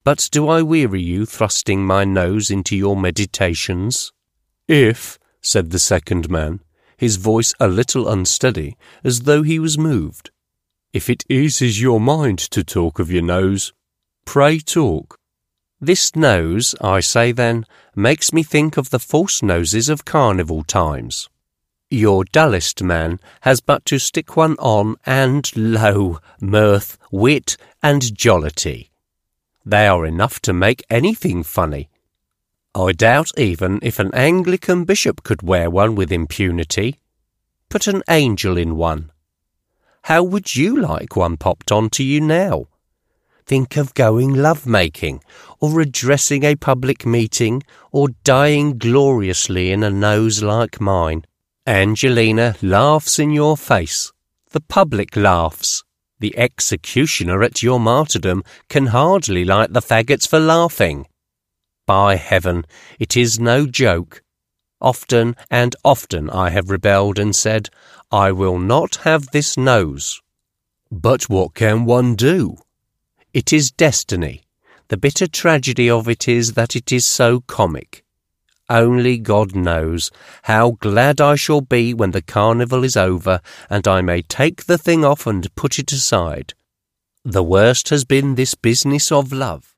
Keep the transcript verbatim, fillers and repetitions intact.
But do I weary you thrusting my nose into your meditations? If, said the second man, his voice a little unsteady, as though he was moved, if it eases your mind to talk of your nose, pray talk. This nose, I say then, makes me think of the false noses of carnival times. Your dullest man has but to stick one on, and lo, mirth, wit, and jollity. They are enough to make anything funny. I doubt even if an Anglican bishop could wear one with impunity. Put an angel in one. How would you like one popped on to you now? Think of going love-making, or addressing a public meeting, or dying gloriously in a nose like mine. Angelina laughs in your face. The public laughs. The executioner at your martyrdom can hardly like the faggots for laughing. By heaven, it is no joke. Often and often I have rebelled and said, I will not have this nose. But what can one do? It is destiny. The bitter tragedy of it is that it is so comic. Only God knows how glad I shall be when the carnival is over and I may take the thing off and put it aside. The worst has been this business of love.